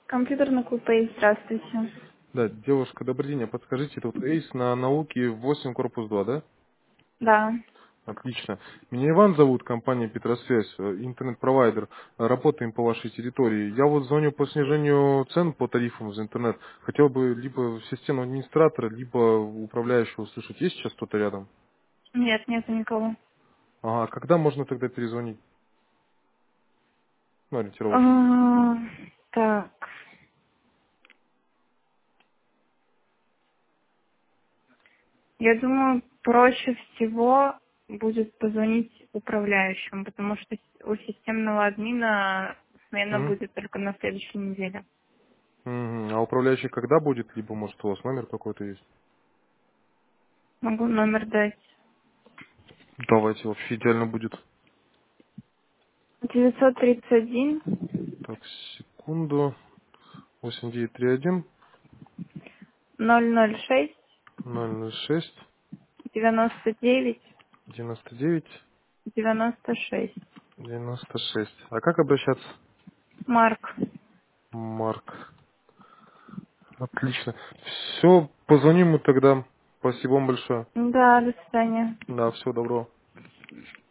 Компьютерный клуб Эй, здравствуйте. Да, девушка, добрый день. А подскажите, тут Эйс на науке 8 корпус 2, да? Да. Отлично. Меня Иван зовут, компания Петросвязь, интернет-провайдер. Работаем по вашей территории. Я вот звоню по снижению цен по тарифам за интернет. Хотел бы либо системного администратора, либо управляющего услышать. Есть сейчас кто-то рядом? Нет, нету никого. Ага, а когда можно тогда перезвонить? Ну, ориентировочно. А, Так, я думаю, проще всего будет позвонить управляющему, потому что у системного админа смена Мгм. будет только на следующей неделе. Мгм. А управляющий когда будет? Либо, может, у вас номер какой-то есть? Могу номер дать. Давайте, вообще идеально будет. 931 Так, секунду. 8931 006 006 99 99 96. 96. А как обращаться? Марк. Марк. Отлично. Все, позвоним мы тогда. Спасибо вам большое. Да, до свидания. Да, всего доброго.